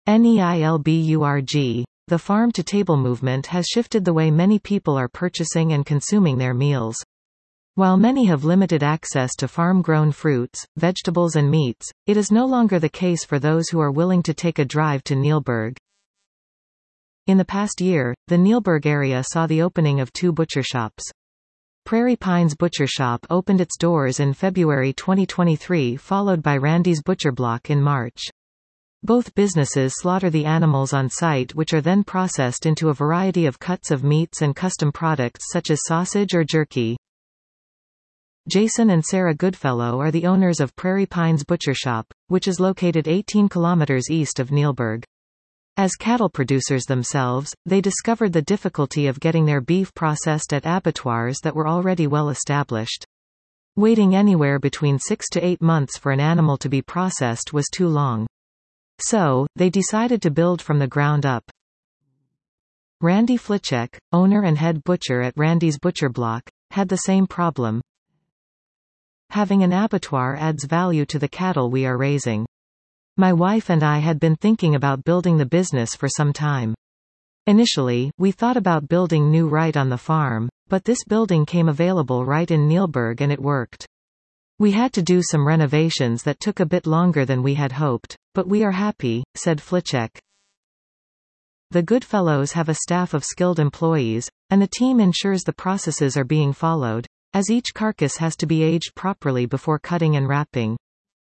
NEILBURG. The farm-to-table movement has shifted the way many people are purchasing and consuming their meals. While many have limited access to farm-grown fruits, vegetables and meats, it is no longer the case for those who are willing to take a drive to Nielburg. In the past year, the Nielburg area saw the opening of 2 butcher shops. Prairie Pines Butcher Shop opened its doors in February 2023, followed by Randy's Butcher Block in March. Both businesses slaughter the animals on site, which are then processed into a variety of cuts of meats and custom products such as sausage or jerky. Jason and Sarah Goodfellow are the owners of Prairie Pines Butcher Shop, which is located 18 kilometers east of Nielburg. As cattle producers themselves, they discovered the difficulty of getting their beef processed at abattoirs that were already well established. Waiting anywhere between 6 to 8 months for an animal to be processed was too long. So, they decided to build from the ground up. Randy Fliczek, owner and head butcher at Randy's Butcher Block, had the same problem. Having an abattoir adds value to the cattle we are raising. My wife and I had been thinking about building the business for some time. Initially, we thought about building new right on the farm, but this building came available right in Nielburg and it worked. We had to do some renovations that took a bit longer than we had hoped, but we are happy, said Fliczek. The Goodfellows have a staff of skilled employees, and the team ensures the processes are being followed, as each carcass has to be aged properly before cutting and wrapping.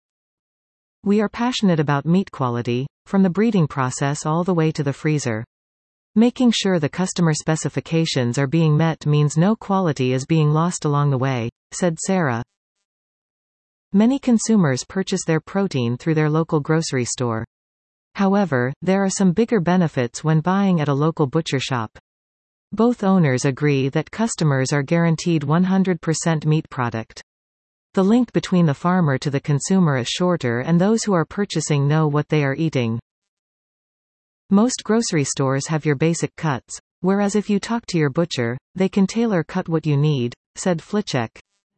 We are passionate about meat quality, from the breeding process all the way to the freezer. Making sure the customer specifications are being met means no quality is being lost along the way, said Sarah. Many consumers purchase their protein through their local grocery store. However, there are some bigger benefits when buying at a local butcher shop. Both owners agree that customers are guaranteed 100% meat product. The link between the farmer to the consumer is shorter and those who are purchasing know what they are eating. Most grocery stores have your basic cuts, whereas if you talk to your butcher, they can tailor cut what you need, said Fliczek.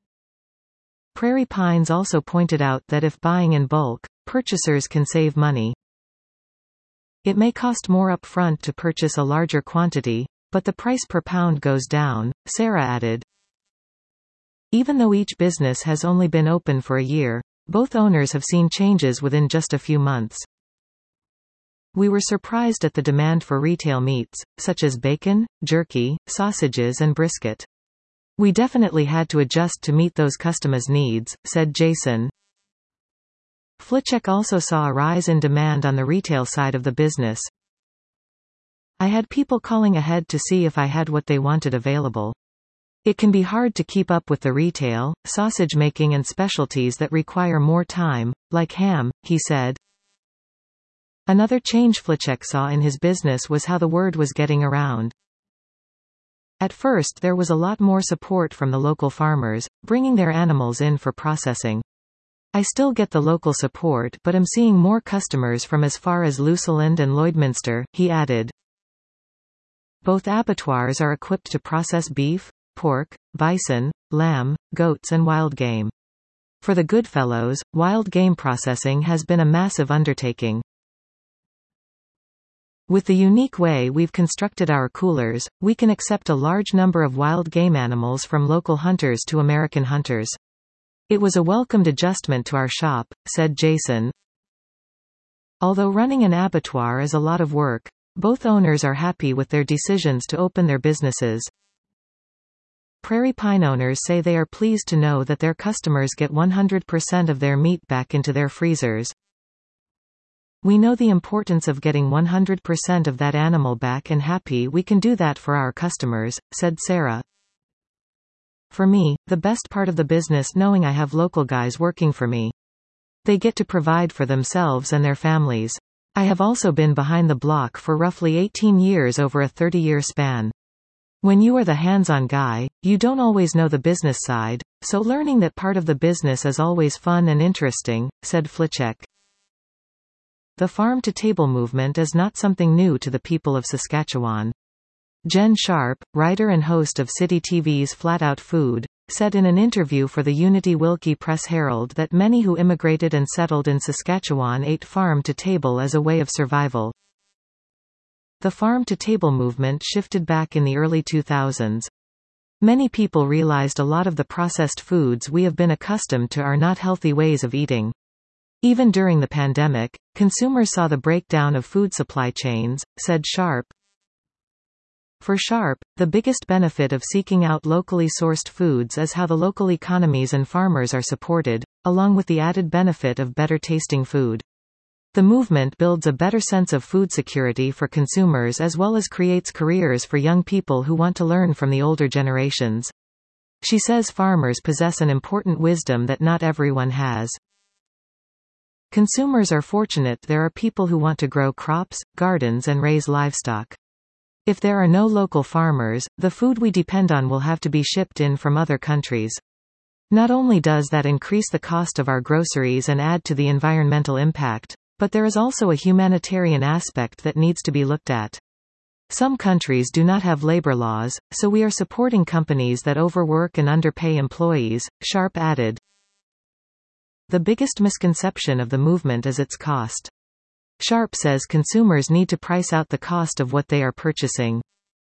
Prairie Pines also pointed out that if buying in bulk, purchasers can save money. It may cost more upfront to purchase a larger quantity, but the price per pound goes down, Sarah added. Even though each business has only been open for a year, both owners have seen changes within just a few months. We were surprised at the demand for retail meats, such as bacon, jerky, sausages and brisket. We definitely had to adjust to meet those customers' needs, said Jason. Fliczek also saw a rise in demand on the retail side of the business. I had people calling ahead to see if I had what they wanted available. It can be hard to keep up with the retail, sausage making and specialties that require more time, like ham, he said. Another change Fliczek saw in his business was how the word was getting around. At first there was a lot more support from the local farmers, bringing their animals in for processing. I still get the local support but am seeing more customers from as far as Luseland and Lloydminster, he added. Both abattoirs are equipped to process beef, pork, bison, lamb, goats and wild game. For the Goodfellows, wild game processing has been a massive undertaking. With the unique way we've constructed our coolers, we can accept a large number of wild game animals from local hunters to American hunters. It was a welcomed adjustment to our shop, said Jason. Although running an abattoir is a lot of work, both owners are happy with their decisions to open their businesses. Prairie Pine owners say they are pleased to know that their customers get 100% of their meat back into their freezers. We know the importance of getting 100% of that animal back and happy we can do that for our customers, said Sarah. For me, the best part of the business knowing I have local guys working for me. They get to provide for themselves and their families. I have also been behind the block for roughly 18 years over a 30-year span. When you are the hands-on guy, you don't always know the business side, so learning that part of the business is always fun and interesting, said Fliczek. The farm-to-table movement is not something new to the people of Saskatchewan. Jen Sharp, writer and host of City TV's Flat Out Food, said in an interview for the Unity Wilkie Press Herald that many who immigrated and settled in Saskatchewan ate farm-to-table as a way of survival. The farm-to-table movement shifted back in the early 2000s. Many people realized a lot of the processed foods we have been accustomed to are not healthy ways of eating. Even during the pandemic, consumers saw the breakdown of food supply chains, said Sharp. For Sharp, the biggest benefit of seeking out locally sourced foods is how the local economies and farmers are supported, along with the added benefit of better tasting food. The movement builds a better sense of food security for consumers as well as creates careers for young people who want to learn from the older generations. She says farmers possess an important wisdom that not everyone has. Consumers are fortunate there are people who want to grow crops, gardens and raise livestock. If there are no local farmers, the food we depend on will have to be shipped in from other countries. Not only does that increase the cost of our groceries and add to the environmental impact, but there is also a humanitarian aspect that needs to be looked at. Some countries do not have labor laws, so we are supporting companies that overwork and underpay employees, Sharp added. The biggest misconception of the movement is its cost. Sharp says consumers need to price out the cost of what they are purchasing.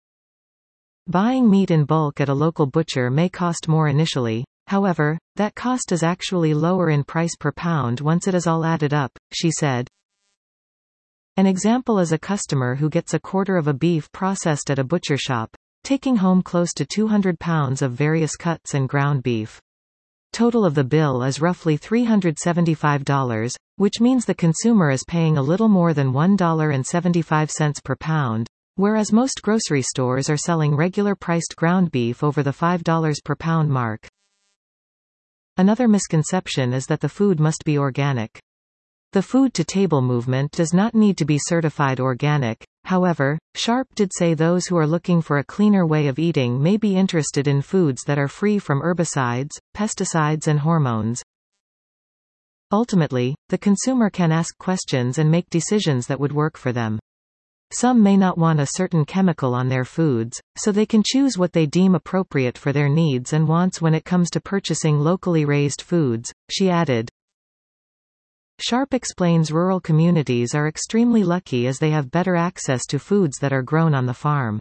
Buying meat in bulk at a local butcher may cost more initially. However, that cost is actually lower in price per pound once it is all added up, she said. An example is a customer who gets a quarter of a beef processed at a butcher shop, taking home close to 200 pounds of various cuts and ground beef. Total of the bill is roughly $375, which means the consumer is paying a little more than $1.75 per pound, whereas most grocery stores are selling regular priced ground beef over the $5 per pound mark. Another misconception is that the food must be organic. The food-to-table movement does not need to be certified organic. However, Sharp did say those who are looking for a cleaner way of eating may be interested in foods that are free from herbicides, pesticides and hormones. Ultimately, the consumer can ask questions and make decisions that would work for them. Some may not want a certain chemical on their foods, so they can choose what they deem appropriate for their needs and wants when it comes to purchasing locally raised foods, she added. Sharp explains rural communities are extremely lucky as they have better access to foods that are grown on the farm.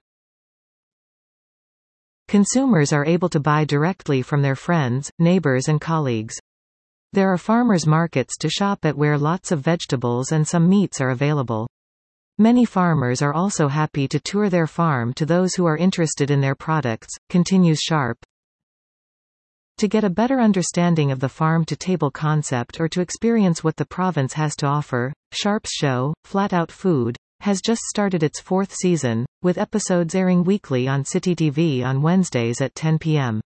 Consumers are able to buy directly from their friends, neighbors and colleagues. There are farmers' markets to shop at where lots of vegetables and some meats are available. Many farmers are also happy to tour their farm to those who are interested in their products, continues Sharp. To get a better understanding of the farm-to-table concept or to experience what the province has to offer, Sharp's show, Flat Out Food, has just started its 4th season, with episodes airing weekly on City TV on Wednesdays at 10 p.m.